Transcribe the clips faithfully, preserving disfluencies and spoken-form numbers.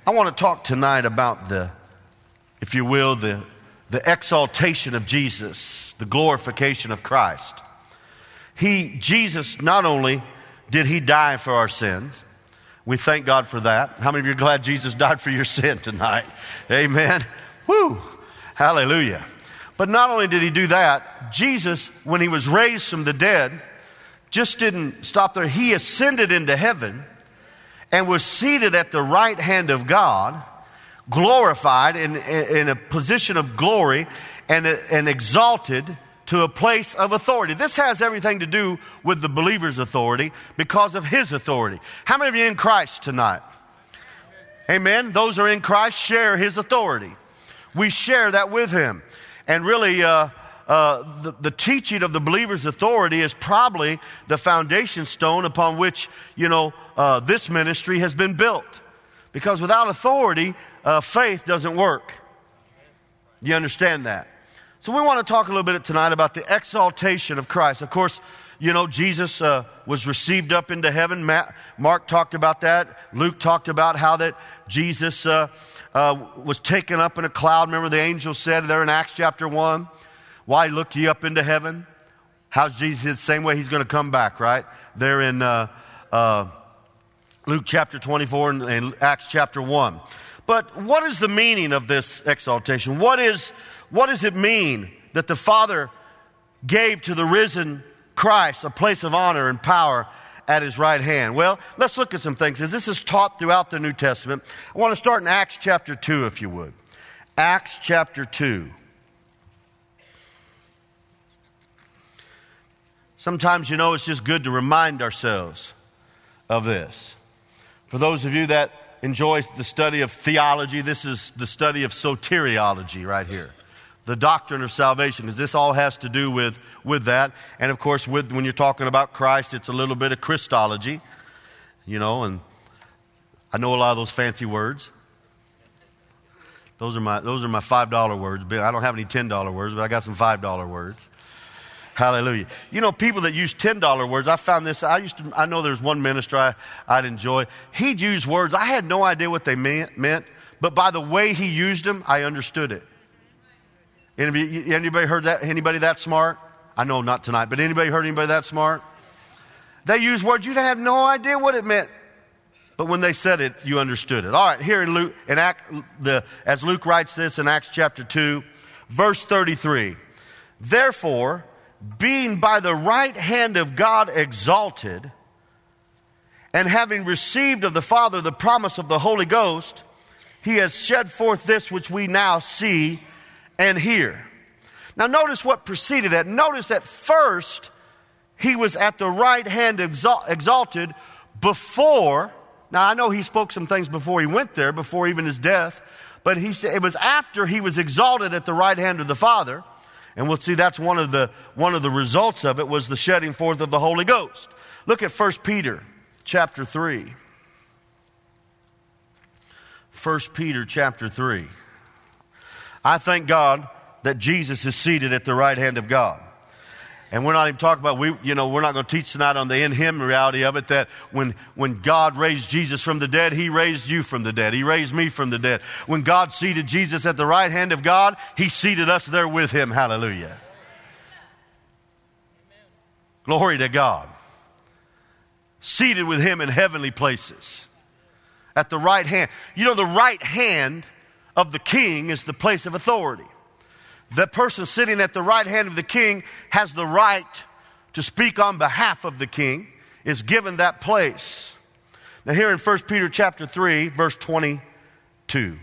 I want to talk tonight about the, if you will, the, the exaltation of Jesus, the glorification of Christ. He, Jesus, not only did he die for our sins, we thank God for that. How many of you are glad Jesus died for your sin tonight? Amen. Woo. Hallelujah. But not only did he do that, Jesus, when he was raised from the dead, just didn't stop there. He ascended into heaven and was seated at the right hand of God, glorified in, in a position of glory and, and exalted to a place of authority. This has everything to do with the believer's authority because of his authority. How many of you are in Christ tonight? Amen. Those who are in Christ share his authority. We share that with him. And really, uh, uh, the, the teaching of the believer's authority is probably the foundation stone upon which, you know, uh, this ministry has been built. Because without authority, uh, faith doesn't work. You understand that? So we want to talk a little bit tonight about the exaltation of Christ. Of course, you know, Jesus uh, was received up into heaven. Matt, Mark talked about that. Luke talked about how that Jesus uh, uh, was taken up in a cloud. Remember the angel said there in Acts chapter one, why look ye up into heaven? How's Jesus the same way he's going to come back, right? There in uh, uh, Luke chapter twenty-four and, and Acts chapter one. But what is the meaning of this exaltation? What is, what does it mean that the Father gave to the risen Christ a place of honor and power at his right hand? Well, let's look at some things. As this is taught throughout the New Testament, I want to start in Acts chapter two, if you would. Acts chapter two. Sometimes, you know, it's just good to remind ourselves of this. For those of you that enjoy the study of theology, this is the study of soteriology right here. The doctrine of salvation, because this all has to do with, with that. And of course, with when you're talking about Christ, it's a little bit of Christology, you know, and I know a lot of those fancy words. Those are my those are my five dollar words. I don't have any ten dollar words, but I got some five dollar words. Hallelujah. You know, people that use ten dollar words, I found this, I used to, I know there's one minister I, I'd enjoy. He'd use words, I had no idea what they meant, meant, but by the way he used them, I understood it. Anybody, anybody heard that? Anybody that smart? I know not tonight, but anybody heard anybody that smart? They use words, you'd have no idea what it meant. But when they said it, you understood it. All right, here in Luke, in Act, the, as Luke writes this in Acts chapter two, verse thirty-three. Therefore, being by the right hand of God exalted, and having received of the Father the promise of the Holy Ghost, he has shed forth this which we now see and hear. Now notice what preceded that. Notice that first he was at the right hand exal- exalted before. Now I know he spoke some things before he went there, before even his death, but he said it was after he was exalted at the right hand of the Father. And we'll see that's one of the one of the results of it was the shedding forth of the Holy Ghost. Look at First Peter chapter three. First Peter chapter three. I thank God that Jesus is seated at the right hand of God. And we're not even talking about, we, you know, we're not going to teach tonight on the in him reality of it, that when, when God raised Jesus from the dead, he raised you from the dead. He raised me from the dead. When God seated Jesus at the right hand of God, he seated us there with him. Hallelujah. Amen. Glory to God. Seated with him in heavenly places. At the right hand. You know, the right hand of the king is the place of authority. The person sitting at the right hand of the king has the right to speak on behalf of the king, is given that place. Now here in First Peter chapter three, verse twenty-two.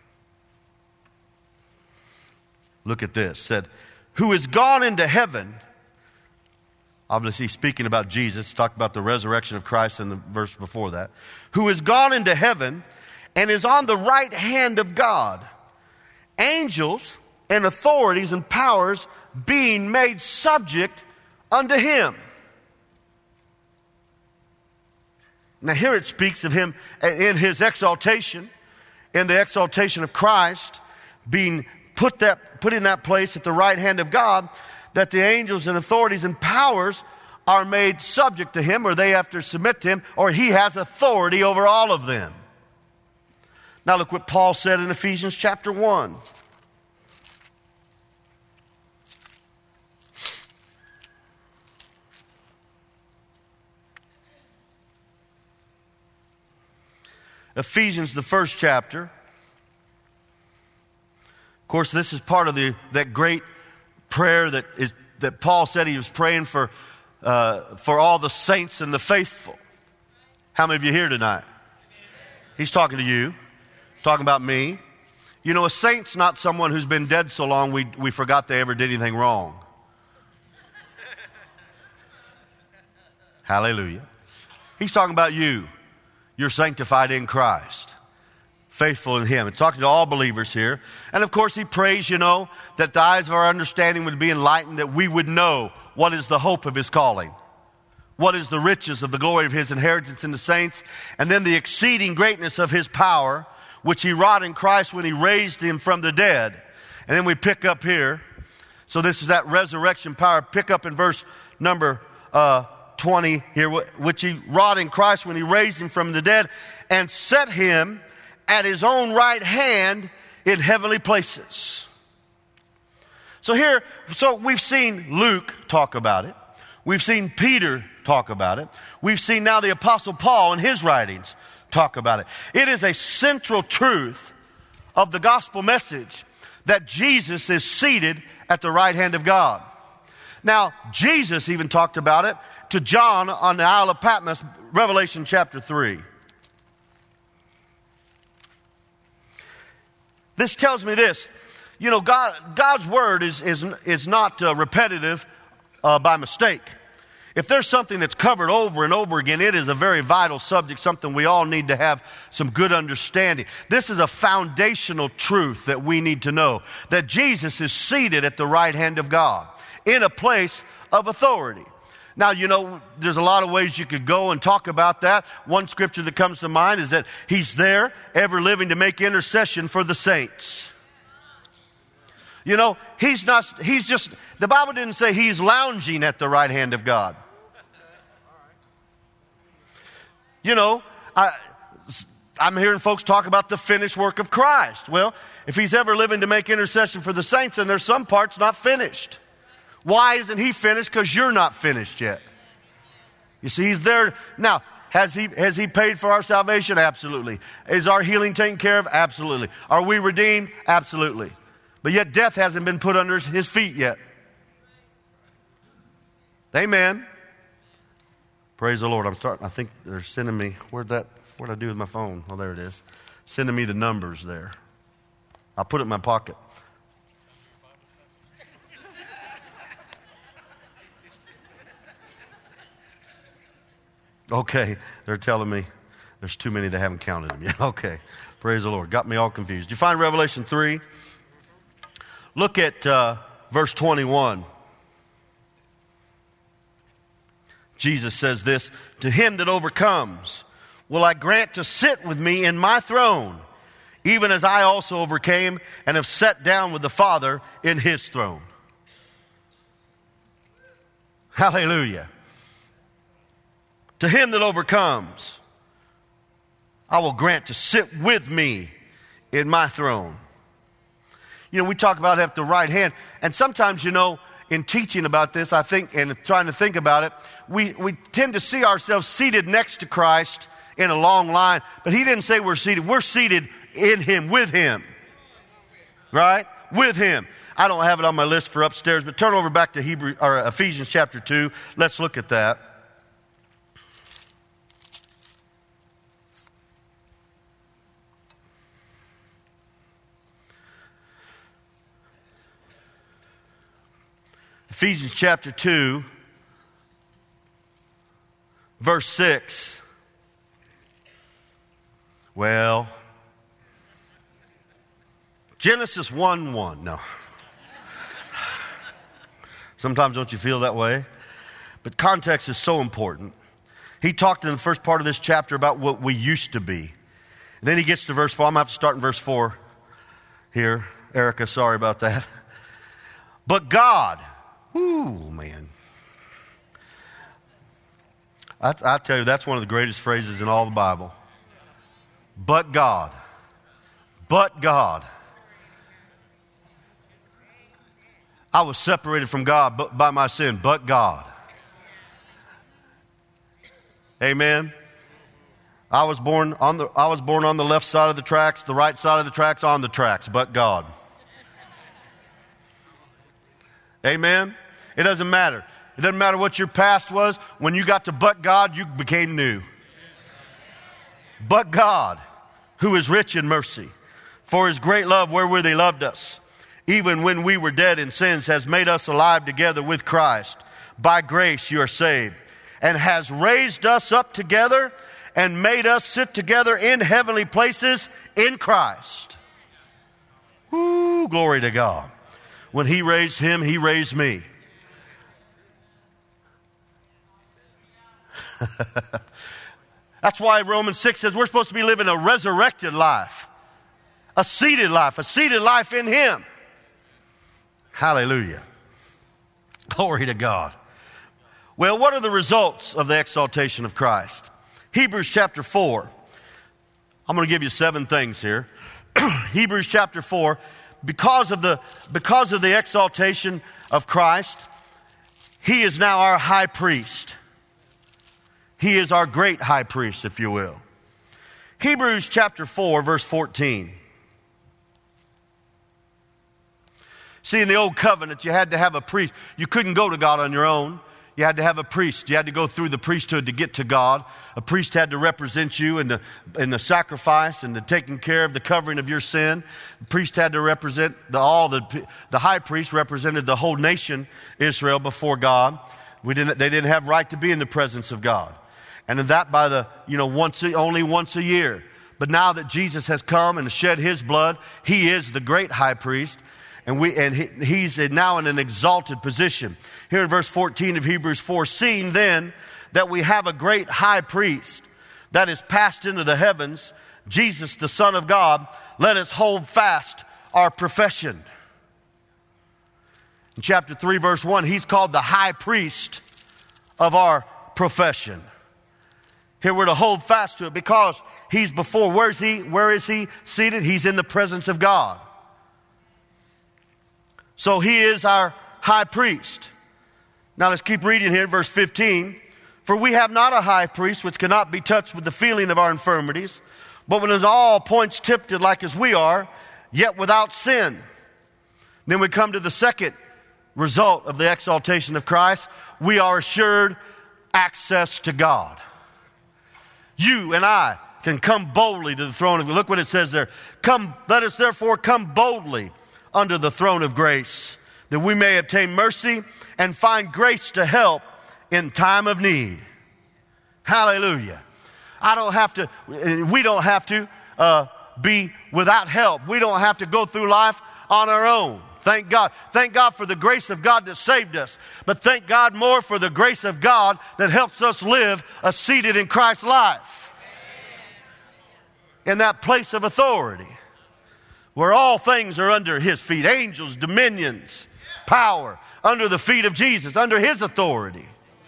Look at this. Said, who is gone into heaven. Obviously speaking about Jesus, talked about the resurrection of Christ in the verse before that. Who is gone into heaven and is on the right hand of God. Angels and authorities and powers being made subject unto him. Now here it speaks of him in his exaltation, in the exaltation of Christ, being put that put in that place at the right hand of God, that the angels and authorities and powers are made subject to him, or they have to submit to him, or he has authority over all of them. Now look what Paul said in Ephesians chapter one. Ephesians, the first chapter. Of course, this is part of the that great prayer that is, that Paul said he was praying for uh, for all the saints and the faithful. How many of you here tonight? He's talking to you, talking about me. You know, a saint's not someone who's been dead so long we we forgot they ever did anything wrong. Hallelujah. He's talking about you. You're sanctified in Christ, faithful in Him. It's talking to all believers here. And of course, he prays, you know, that the eyes of our understanding would be enlightened, that we would know what is the hope of His calling, what is the riches of the glory of His inheritance in the saints, and then the exceeding greatness of His power, which He wrought in Christ when He raised Him from the dead. And then we pick up here. So this is that resurrection power. Pick up in verse number uh twenty here, which He wrought in Christ when He raised Him from the dead and set Him at His own right hand in heavenly places. So here, so we've seen Luke talk about it. We've seen Peter talk about it. We've seen now the Apostle Paul in his writings talk about it. It is a central truth of the gospel message that Jesus is seated at the right hand of God. Now, Jesus even talked about it to John on the Isle of Patmos, Revelation chapter three. This tells me this. You know, God, God's word is, is, is not uh, repetitive uh, by mistake. If there's something that's covered over and over again, it is a very vital subject, something we all need to have some good understanding. This is a foundational truth that we need to know, that Jesus is seated at the right hand of God in a place of authority. Now, you know, there's a lot of ways you could go and talk about that. One scripture that comes to mind is that He's there, ever living to make intercession for the saints. You know, He's not, He's just, the Bible didn't say He's lounging at the right hand of God. You know, I, I'm hearing folks talk about the finished work of Christ. Well, if He's ever living to make intercession for the saints, then there's some parts not finished. Why isn't He finished? Because you're not finished yet. You see, He's there. Now, has he, has he paid for our salvation? Absolutely. Is our healing taken care of? Absolutely. Are we redeemed? Absolutely. But yet death hasn't been put under His feet yet. Amen. Praise the Lord. I'm starting. I think they're sending me. Where'd that? What'd I do with my phone? Oh, there it is. Sending me the numbers there. I'll put it in my pocket. Okay, they're telling me there's too many that haven't counted them yet. Okay, praise the Lord. Got me all confused. You find Revelation three? Look at uh, verse twenty-one. Jesus says this, to him that overcomes will I grant to sit with me in my throne, even as I also overcame and have sat down with the Father in His throne. Hallelujah. To him that overcomes, I will grant to sit with me in my throne. You know, we talk about at the right hand. And sometimes, you know, in teaching about this, I think, and trying to think about it, we, we tend to see ourselves seated next to Christ in a long line. But He didn't say we're seated. We're seated in Him, with Him. Right? With Him. I don't have it on my list for upstairs, but turn over back to Hebrew, or Ephesians chapter two. Let's look at that. Ephesians chapter two, verse six. Well, Genesis one one. No. Sometimes don't you feel that way? But context is so important. He talked in the first part of this chapter about what we used to be. And then he gets to verse four. I'm going to have to start in verse four here. Erica, sorry about that. But God... Ooh, man. I, I tell you, that's one of the greatest phrases in all the Bible. But God. but God. I was separated from God but by my sin, but God. Amen. I was born on the I was born on the left side of the tracks, the right side of the tracks, on the tracks, but God. Amen. It doesn't matter. It doesn't matter what your past was. When you got to but God, you became new. But God, who is rich in mercy, for his great love wherewith he loved us, even when we were dead in sins, has made us alive together with Christ. By grace you are saved, and has raised us up together and made us sit together in heavenly places in Christ. Woo, glory to God. When he raised him, he raised me. That's why Romans six says we're supposed to be living a resurrected life, a seated life, a seated life in him. Hallelujah. Glory to God. Well, what are the results of the exaltation of Christ? Hebrews chapter four. I'm going to give you seven things here. Hebrews chapter four. Because of the, because of the exaltation of Christ, he is now our high priest. He is our great high priest, if you will. Hebrews chapter four, verse fourteen. See, in the old covenant, you had to have a priest. You couldn't go to God on your own. You had to have a priest. You had to go through the priesthood to get to God. A priest had to represent you in the, in the sacrifice and the taking care of the covering of your sin. The priest had to represent the, all the, the high priest represented the whole nation, Israel, before God. We didn't, they didn't have right to be in the presence of God. And in that by the, you know, once, only once a year. But now that Jesus has come and shed his blood, he is the great high priest. And we and he, he's now in an exalted position. Here in verse fourteen of Hebrews four, seeing then that we have a great high priest that is passed into the heavens, Jesus the Son of God, let us hold fast our profession. In chapter three, verse one, he's called the high priest of our profession. Here we're to hold fast to it because he's before. Where's he? Where is he seated? He's in the presence of God. So he is our high priest. Now let's keep reading here, verse fifteen. For we have not a high priest which cannot be touched with the feeling of our infirmities, but when in all points tempted like as we are, yet without sin. Then we come to the second result of the exaltation of Christ. We are assured access to God. You and I can come boldly to the throne of God. Look what it says there. Come, let us therefore come boldly under the throne of grace, that we may obtain mercy and find grace to help in time of need. Hallelujah. I don't have to, we don't have to uh, be without help. We don't have to go through life on our own. Thank God. Thank God for the grace of God that saved us. But thank God more for the grace of God that helps us live a seated in Christ's life. In that place of authority, where all things are under his feet. Angels, dominions, power, under the feet of Jesus, under his authority.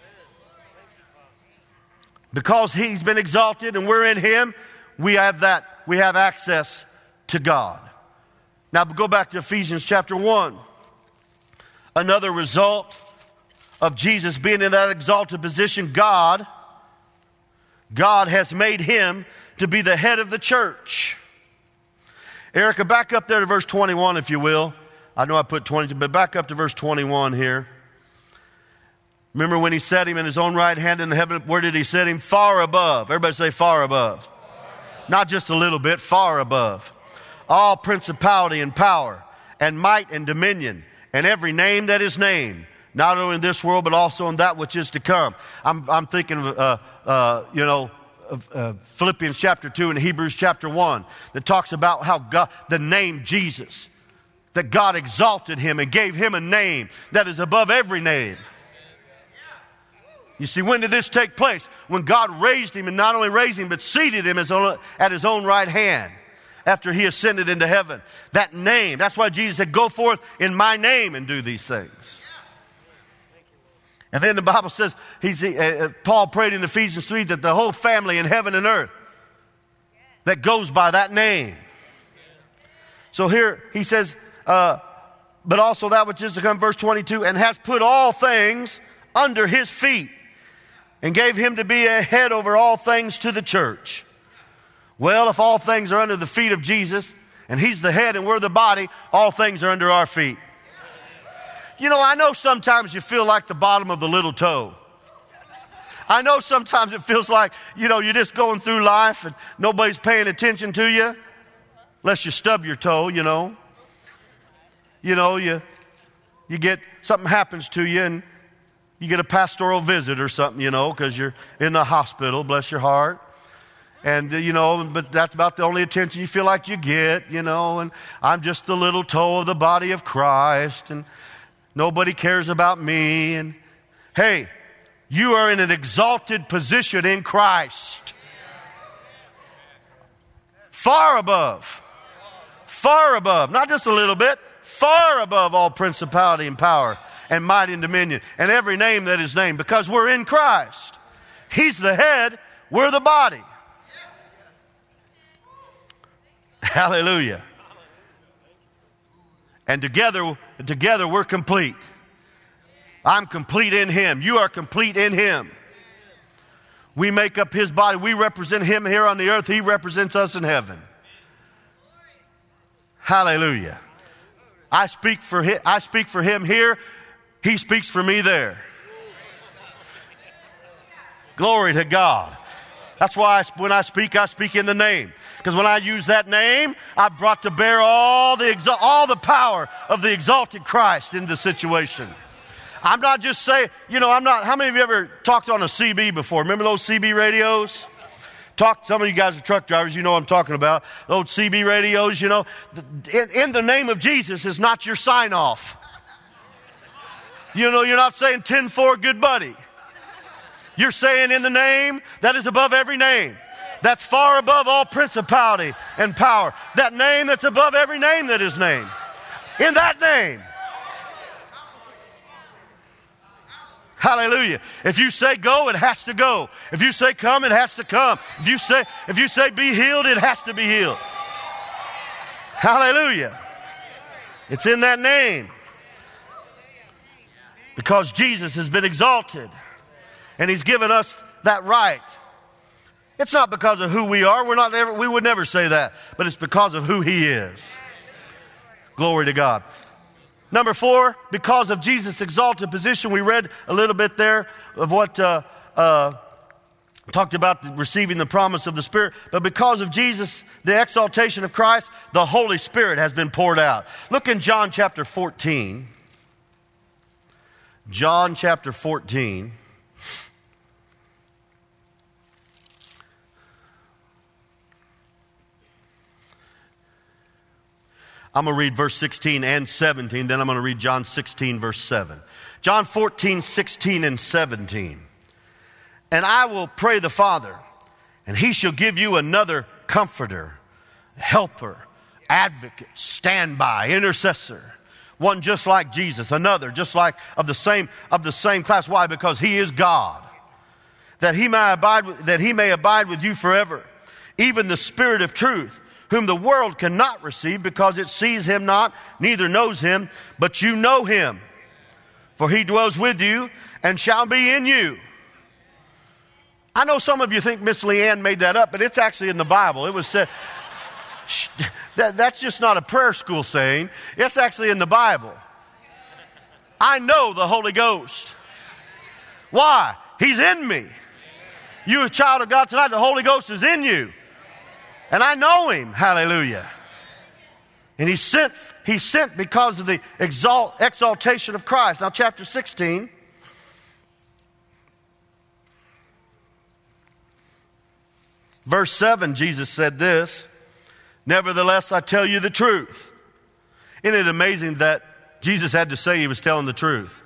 Because he's been exalted and we're in him, we have that, we have access to God. Now go back to Ephesians chapter one. Another result of Jesus being in that exalted position, God, God has made him to be the head of the church. Erica, back up there to verse twenty-one, if you will. I know I put twenty, but back up to verse twenty-one here. Remember when he set him in his own right hand in heaven, where did he set him? Far above. Everybody say far above. Far above. Not just a little bit, far above. All principality and power and might and dominion and every name that is named, not only in this world but also in that which is to come. I'm, I'm thinking of, uh, uh, you know, of, uh, Philippians chapter two and Hebrews chapter one that talks about how God, the name Jesus, that God exalted him and gave him a name that is above every name. You see, when did this take place? When God raised him, and not only raised him, but seated him as on, at his own right hand after he ascended into heaven. That name, that's why Jesus said, go forth in my name and do these things. And then the Bible says, he's, uh, Paul prayed in Ephesians three that the whole family in heaven and earth that goes by that name. So here he says, uh, but also that which is to come, verse twenty-two, and has put all things under his feet and gave him to be a head over all things to the church. Well, if all things are under the feet of Jesus and he's the head and we're the body, all things are under our feet. You know, I know sometimes you feel like the bottom of the little toe. I know sometimes it feels like, you know, you're just going through life and nobody's paying attention to you. Unless you stub your toe, you know. You know, you you get, something happens to you and you get a pastoral visit or something, you know, because you're in the hospital, bless your heart. And, uh, you know, but that's about the only attention you feel like you get, you know. And I'm just the little toe of the body of Christ and nobody cares about me. And, hey, you are in an exalted position in Christ. Far above. Far above. Not just a little bit. Far above all principality and power and might and dominion and every name that is named. Because we're in Christ. He's the head. We're the body. Hallelujah. And together, together we're complete. I'm complete in him. You are complete in him. We make up his body. We represent him here on the earth. He represents us in heaven. Hallelujah. I speak for him, I speak for him here. He speaks for me there. Glory to God. That's why I, when I speak, I speak in the name. Because when I use that name, I brought to bear all the exal- all the power of the exalted Christ in the situation. I'm not just saying, you know, I'm not, how many of you ever talked on a C B before? Remember those C B radios? Talk, some of you guys are truck drivers, you know what I'm talking about. Those C B radios, you know. In, in the name of Jesus is not your sign off. You know, you're not saying ten four, good buddy. You're saying in the name that is above every name. That's far above all principality and power. That name that's above every name that is named. In that name. Hallelujah. If you say go, it has to go. If you say come, it has to come. If you say, if you say be healed, it has to be healed. Hallelujah. It's in that name. Because Jesus has been exalted. And he's given us that right. It's not because of who we are. We're not ever, we would never say that. But it's because of who he is. Glory to God. Number four, because of Jesus' exalted position, we read a little bit there of what uh, uh, talked about the, receiving the promise of the Spirit. But because of Jesus, the exaltation of Christ, the Holy Spirit has been poured out. Look in John chapter fourteen. John chapter fourteen. I'm going to read verse sixteen and seventeen, then I'm going to read John sixteen, verse seven. John fourteen, sixteen, and seventeen. And I will pray the Father, and he shall give you another comforter, helper, advocate, standby, intercessor. One just like Jesus, another just like of the same of the same class. Why? Because he is God. That he may abide with, that he may abide with you forever. Even the Spirit of truth, whom the world cannot receive because it sees him not, neither knows him, but you know him. For he dwells with you and shall be in you. I know some of you think Miss Leanne made that up, but it's actually in the Bible. It was said, that, that's just not a prayer school saying. It's actually in the Bible. I know the Holy Ghost. Why? He's in me. You a child of God tonight, the Holy Ghost is in you. And I know him. Hallelujah. And he sent, he sent because of the exalt, exaltation of Christ. Now chapter sixteen. Verse seven, Jesus said this. Nevertheless, I tell you the truth. Isn't it amazing that Jesus had to say he was telling the truth?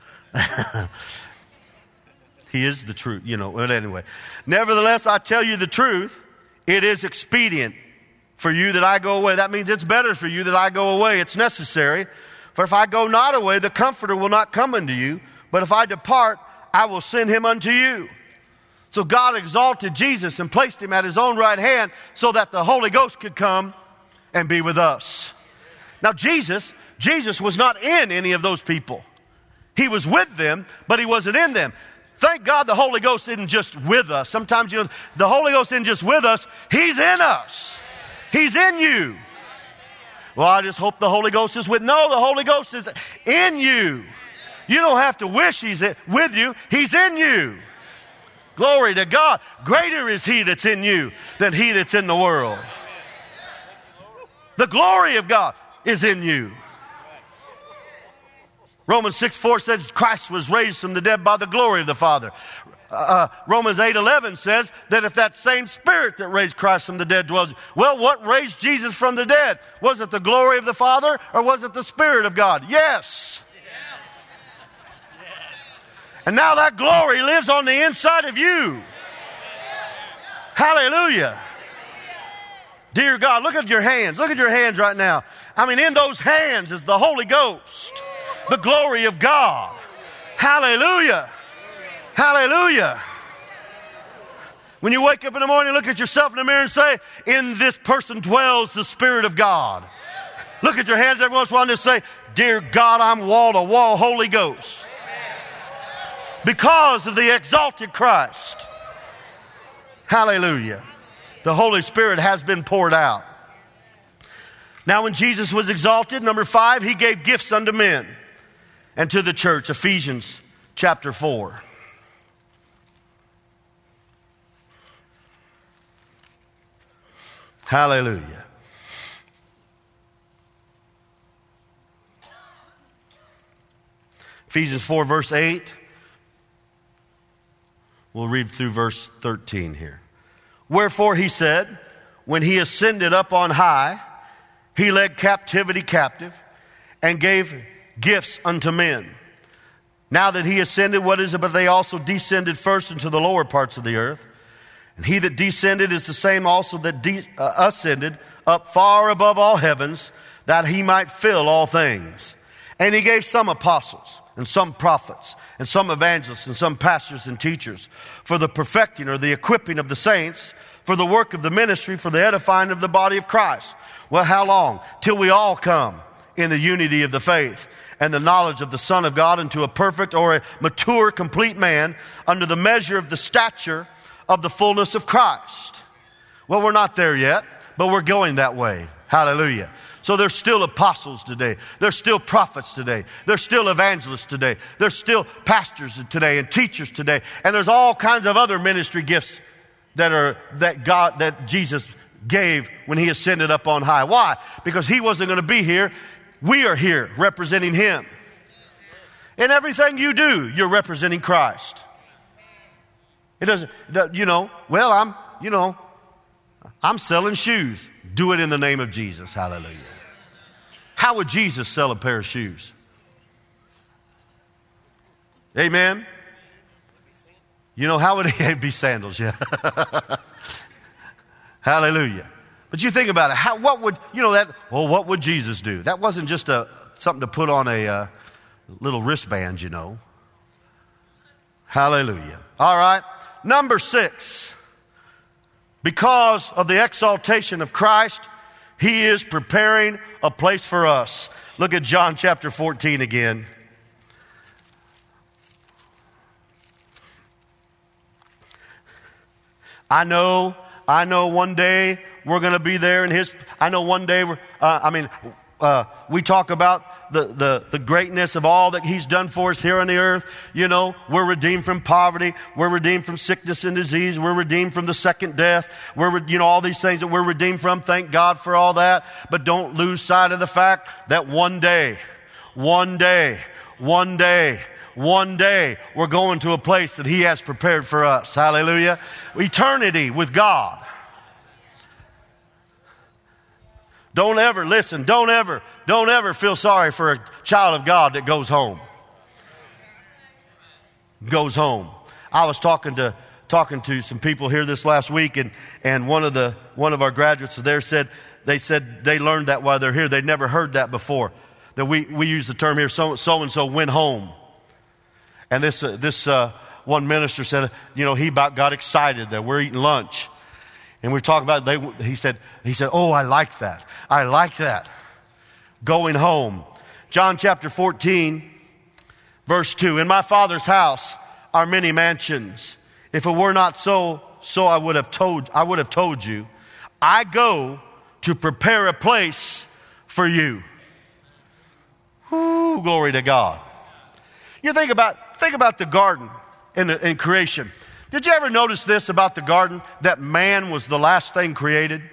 He is the truth, you know, but anyway. Nevertheless, I tell you the truth. It is expedient for you that I go away. That means it's better for you that I go away. It's necessary. For if I go not away, the Comforter will not come unto you. But if I depart, I will send him unto you. So God exalted Jesus and placed him at his own right hand so that the Holy Ghost could come and be with us. Now Jesus, Jesus was not in any of those people. He was with them, but he wasn't in them. Thank God the Holy Ghost isn't just with us. Sometimes, you know, the Holy Ghost isn't just with us. He's in us. He's in you. Well, I just hope the Holy Ghost is with. No, the Holy Ghost is in you. You don't have to wish he's with you. He's in you. Glory to God. Greater is he that's in you than he that's in the world. The glory of God is in you. Romans six four says Christ was raised from the dead by the glory of the Father. Uh, Romans eight eleven says that if that same Spirit that raised Christ from the dead dwells, well, what raised Jesus from the dead? Was it the glory of the Father or was it the Spirit of God? Yes. Yes. Yes. And now that glory lives on the inside of you. Hallelujah. Dear God, look at your hands. Look at your hands right now. I mean, in those hands is the Holy Ghost. The glory of God. Hallelujah. Hallelujah. When you wake up in the morning, look at yourself in the mirror and say, in this person dwells the Spirit of God. Look at your hands every once in a while and just say, dear God, I'm wall to wall Holy Ghost. Because of the exalted Christ. Hallelujah. The Holy Spirit has been poured out. Now when Jesus was exalted, number five, he gave gifts unto men and to the church. Ephesians chapter four. Hallelujah. Ephesians four verse eight. We'll read through verse thirteen here. Wherefore he said, when he ascended up on high, he led captivity captive and gave gifts unto men. Now that he ascended, what is it? But they also descended first into the lower parts of the earth. And he that descended is the same also that de- uh, ascended up far above all heavens, that he might fill all things. And he gave some apostles, and some prophets, and some evangelists, and some pastors and teachers, for the perfecting or the equipping of the saints, for the work of the ministry, for the edifying of the body of Christ. Well, how long? Till we all come in the unity of the faith and the knowledge of the Son of God, into a perfect or a mature, complete man, under the measure of the stature of the fullness of Christ. Well, we're not there yet, but we're going that way. Hallelujah. So there's still apostles today. There's still prophets today. There's still evangelists today. There's still pastors today and teachers today. And there's all kinds of other ministry gifts that are, that God, that Jesus gave when he ascended up on high. Why? Because he wasn't going to be here. We are here representing him. In everything you do, you're representing Christ. It doesn't, you know, well, I'm, you know, I'm selling shoes. Do it in the name of Jesus. Hallelujah. How would Jesus sell a pair of shoes? Amen. You know, how would he be sandals? Yeah. Hallelujah. But you think about it. How, what would, you know, that, well, what would Jesus do? That wasn't just a, something to put on a uh, little wristband, you know. Hallelujah. All right. Number six. Because of the exaltation of Christ, he is preparing a place for us. Look at John chapter fourteen again. I know, I know one day we're going to be there in his, I know one day we're, uh, I mean, uh, we talk about the, the, the greatness of all that he's done for us here on the earth. You know, we're redeemed from poverty. We're redeemed from sickness and disease. We're redeemed from the second death. We're, you know, all these things that we're redeemed from. Thank God for all that. But don't lose sight of the fact that one day, one day, one day, one day, we're going to a place that he has prepared for us. Hallelujah. Eternity with God. Don't ever, listen, don't ever, don't ever feel sorry for a child of God that goes home. Goes home. I was talking to talking to some people here this last week, and, and one of the one of our graduates there said they said they learned that while they're here. They'd never heard that before. That we, we use the term here, so so and so went home. And this uh, this uh, one minister said, you know, he about got excited that we're eating lunch. And we were talking about, they, he said, he said, oh, I like that. I like that. Going home. John chapter fourteen, verse two. In my Father's house are many mansions. If it were not so, so I would have told, I would have told you. I go to prepare a place for you. Ooh, glory to God. You think about, think about the garden in, the, in creation. Did you ever notice this about the garden? That man was the last thing created?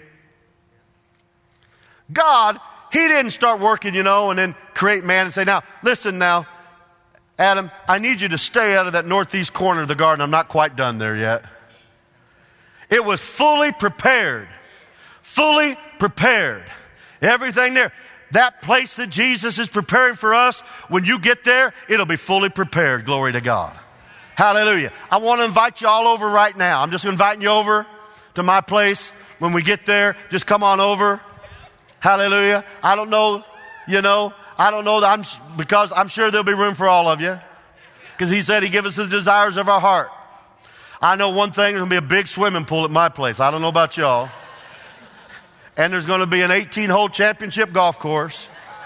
God, he didn't start working, you know, and then create man and say, now, listen now, Adam, I need you to stay out of that northeast corner of the garden. I'm not quite done there yet. It was fully prepared. Fully prepared. Everything there. That place that Jesus is preparing for us, when you get there, it'll be fully prepared. Glory to God. Hallelujah. I want to invite you all over right now. I'm just inviting you over to my place. When we get there, just come on over. Hallelujah. I don't know, you know, I don't know that I'm, because I'm sure there'll be room for all of you. Because he said he gives us the desires of our heart. I know one thing, there's going to be a big swimming pool at my place. I don't know about y'all. And there's going to be an eighteen-hole championship golf course.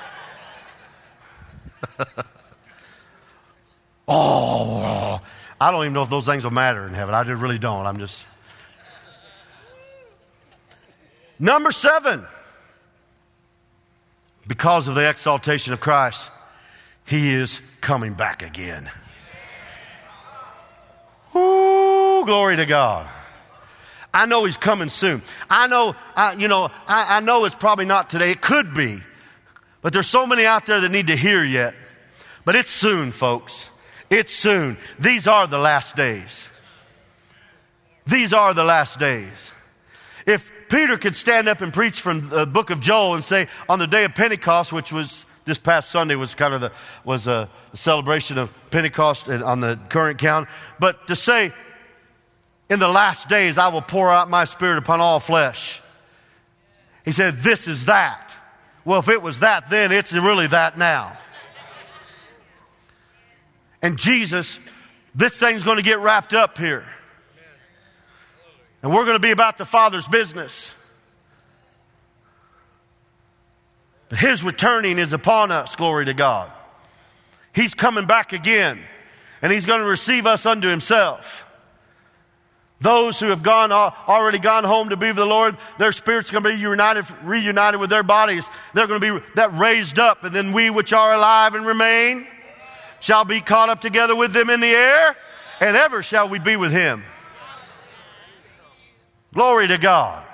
Oh, I don't even know if those things will matter in heaven. I just really don't. I'm just. Number seven. Because of the exaltation of Christ, he is coming back again. Ooh, glory to God. I know he's coming soon. I know, I, you know, I, I know it's probably not today. It could be. But there's so many out there that need to hear yet. But it's soon, folks. It's soon. These are the last days. These are the last days. If Peter could stand up and preach from the book of Joel and say on the day of Pentecost, which was this past Sunday, was kind of the was a celebration of Pentecost on the current count. But to say, in the last days I will pour out my spirit upon all flesh. He said, this is that. Well, if it was that then, it's really that now. And Jesus, this thing's going to get wrapped up here. And we're going to be about the Father's business. But his returning is upon us, glory to God. He's coming back again. And he's going to receive us unto himself. Those who have gone already gone home to be with the Lord, their spirits are going to be united, reunited with their bodies. They're going to be that raised up. And then we which are alive and remain shall be caught up together with them in the air. And ever shall we be with him. Glory to God.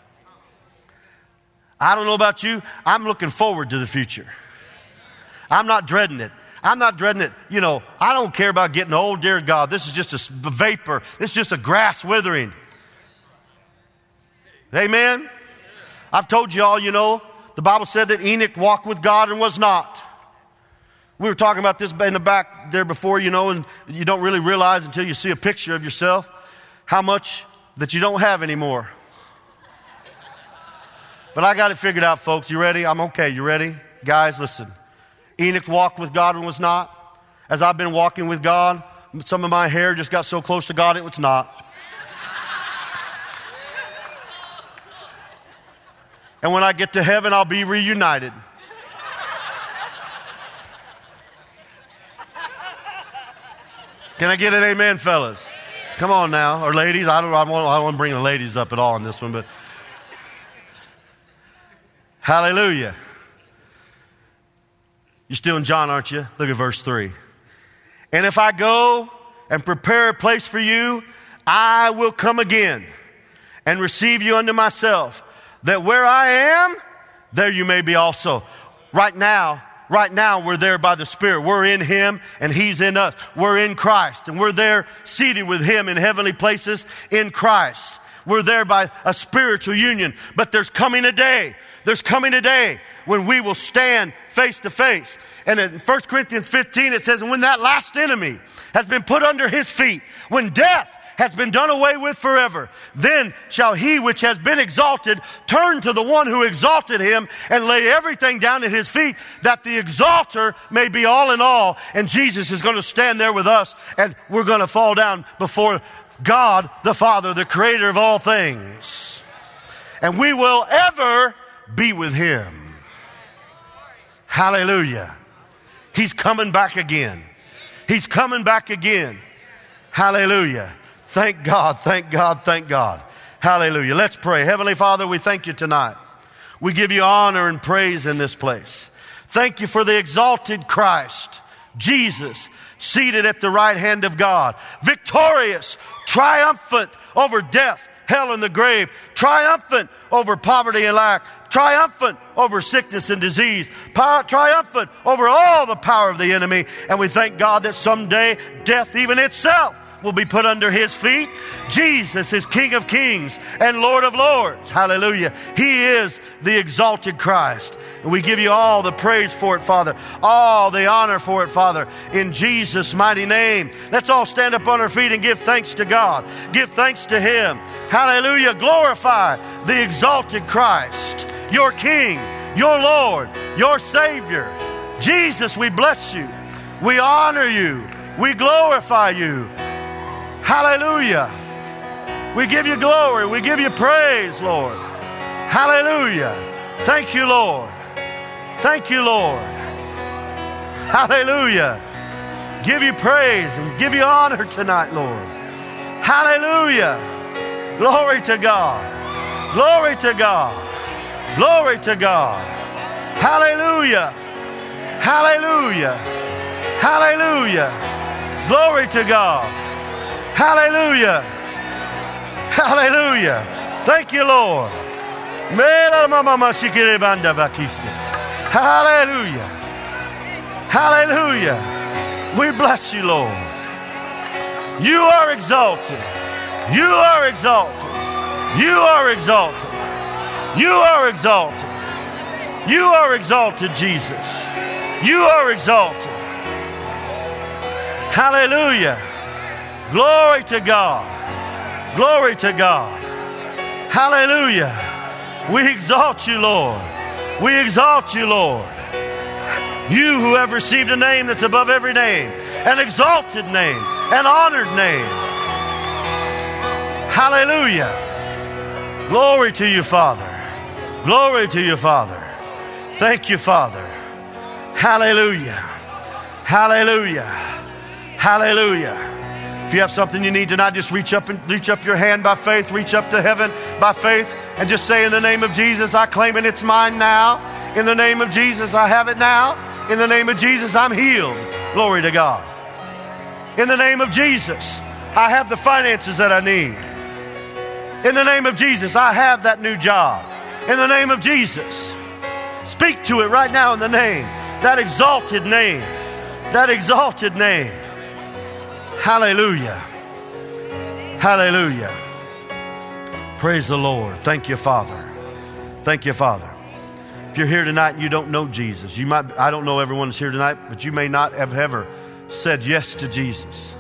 I don't know about you. I'm looking forward to the future. I'm not dreading it. I'm not dreading it. You know, I don't care about getting old, dear God. This is just a vapor. This is just a grass withering. Amen? I've told you all, you know, the Bible said that Enoch walked with God and was not. We were talking about this in the back there before, you know, and you don't really realize until you see a picture of yourself how much that you don't have anymore. But I got it figured out, folks. You ready? I'm okay. You ready? Guys, listen. Enoch walked with God and was not. As I've been walking with God, some of my hair just got so close to God it was not. And when I get to heaven, I'll be reunited. Can I get an amen, fellas? Come on now. Or ladies. I don't, I don't, I don't want to bring the ladies up at all on this one, but hallelujah. You're still in John, aren't you? Look at verse three. And if I go and prepare a place for you, I will come again and receive you unto myself, that where I am, there you may be also. Right now, right now we're there by the Spirit. We're in him and he's in us. We're in Christ and we're there seated with him in heavenly places in Christ. We're there by a spiritual union. But there's coming a day. There's coming a day when we will stand face to face. And in First Corinthians fifteen, it says, and when that last enemy has been put under his feet, when death has been done away with forever, then shall he which has been exalted turn to the one who exalted him and lay everything down at his feet, that the exalter may be all in all. And Jesus is going to stand there with us, and we're going to fall down before God the Father, the creator of all things. and we will ever be with him. Hallelujah. He's coming back again. He's coming back again. Hallelujah. Thank God, thank God, thank God. Hallelujah. Let's pray. Heavenly Father, we thank you tonight. We give you honor and praise in this place. Thank you for the exalted Christ, Jesus, seated at the right hand of God, victorious, triumphant over death, hell, and the grave, triumphant over poverty and lack, triumphant over sickness and disease, power, triumphant over all the power of the enemy. And we thank God that someday death even itself will be put under his feet. Jesus is King of kings and Lord of lords. Hallelujah. He is the exalted Christ. And we give you all the praise for it, Father. All the honor for it, Father. In Jesus' mighty name. Let's all stand up on our feet and give thanks to God. Give thanks to him. Hallelujah. Glorify the exalted Christ, your King, your Lord, your Savior. Jesus, we bless you. We honor you. We glorify you. Hallelujah. We give you glory. We give you praise, Lord. Hallelujah. Thank you, Lord. Thank you, Lord. Hallelujah. Give you praise and give you honor tonight, Lord. Hallelujah. Glory to God. Glory to God. Glory to God. Hallelujah. Hallelujah. Hallelujah. Glory to God. Hallelujah. Hallelujah. Thank you, Lord. Hallelujah. Hallelujah. We bless you, Lord. You are exalted. You are exalted. You are exalted. You are exalted. You are exalted, Jesus. You are exalted. Hallelujah. Glory to God. Glory to God. Hallelujah. We exalt you, Lord. We exalt you, Lord. You who have received a name that's above every name, an exalted name, an honored name. Hallelujah. Glory to you, Father. Glory to you, Father. Thank you, Father. Hallelujah. Hallelujah. Hallelujah. If you have something you need tonight, just reach up and reach up your hand by faith, reach up to heaven by faith, and just say, in the name of Jesus, I claim it, it's mine now. In the name of Jesus, I have it now. In the name of Jesus, I'm healed. Glory to God. In the name of Jesus, I have the finances that I need. In the name of Jesus, I have that new job. In the name of Jesus, speak to it right now in the name, that exalted name, that exalted name. Hallelujah. Hallelujah. Praise the Lord. Thank you, Father. Thank you, Father. If you're here tonight and you don't know Jesus, you might, I don't know everyone that's here tonight, but you may not have ever said yes to Jesus.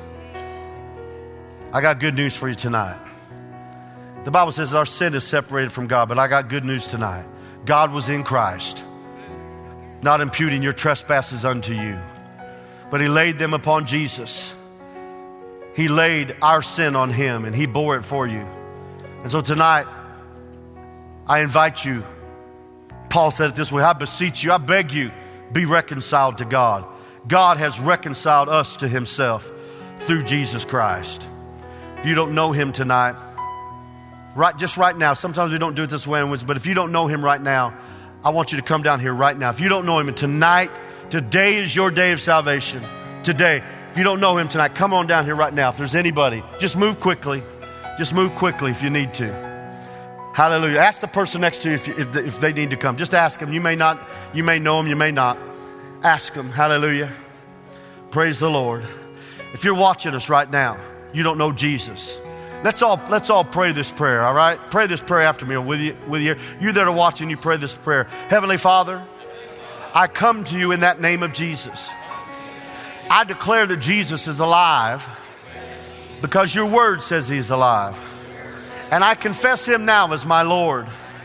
I got good news for you tonight. The Bible says that our sin is separated from God, but I got good news tonight. God was in Christ, not imputing your trespasses unto you, but he laid them upon Jesus. He laid our sin on him and he bore it for you. And so tonight, I invite you. Paul said it this way, I beseech you, I beg you, be reconciled to God. God has reconciled us to himself through Jesus Christ. If you don't know him tonight, right, just right now, sometimes we don't do it this way, but if you don't know him right now, I want you to come down here right now. If you don't know him, and tonight, today is your day of salvation. Today. If you don't know him tonight, come on down here right now. If there's anybody, just move quickly. Just move quickly if you need to. Hallelujah. Ask the person next to you if, you, if, if they need to come. Just ask them. You may not, you may know them, you may not. Ask them. Hallelujah. Praise the Lord. If you're watching us right now, you don't know Jesus. Let's all let's all pray this prayer, all right? Pray this prayer after me with you. With you, you that are watching, you pray this prayer. Heavenly Father, I come to you in that name of Jesus. I declare that Jesus is alive because your word says he's alive. And I confess him now as my Lord.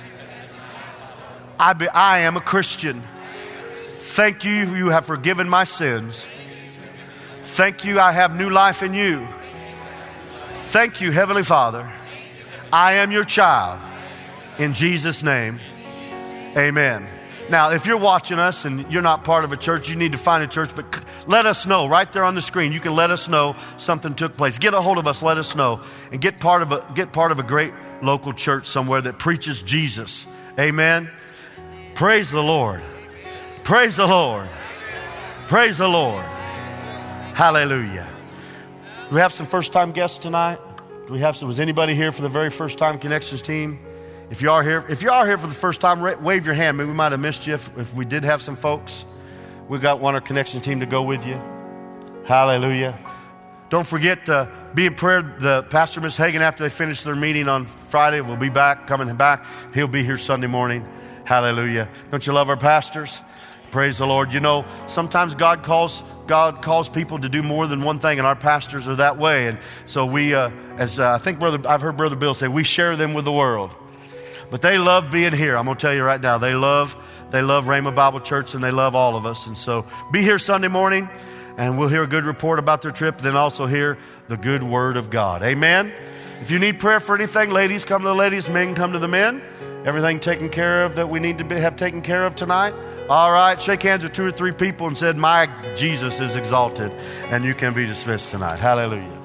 I, be, I am a Christian. Thank you, you have forgiven my sins. Thank you, I have new life in you. Thank you, Heavenly Father. I am your child. In Jesus' name, amen. Now, if you're watching us and you're not part of a church, you need to find a church, but let us know right there on the screen. You can let us know something took place. Get a hold of us, let us know, and get part of a, get part of a great local church somewhere that preaches Jesus. Amen. Praise the Lord. Praise the Lord. Praise the Lord. Hallelujah. Do we have some first-time guests tonight? Do we have some? Was anybody here for the very first time Connections team? If you are here, if you are here for the first time, wave your hand. Maybe we might have missed you if, if we did have some folks. We got one our Connection team to go with you. Hallelujah. Don't forget to be in prayer. The Pastor Miss Hagan, after they finish their meeting on Friday, will be back, coming back. He'll be here Sunday morning. Hallelujah. Don't you love our pastors? Praise the Lord. You know, sometimes God calls God calls people to do more than one thing, and our pastors are that way. And so we, uh, as uh, I think Brother, I've heard Brother Bill say, we share them with the world. But they love being here. I'm going to tell you right now, they love they love Rhema Bible Church, and they love all of us. And so be here Sunday morning, and we'll hear a good report about their trip, then also hear the good word of God. Amen. If you need prayer for anything, ladies, come to the ladies. Men, come to the men. Everything taken care of that we need to be, have taken care of tonight. All right. Shake hands with two or three people and said, my Jesus is exalted. And you can be dismissed tonight. Hallelujah.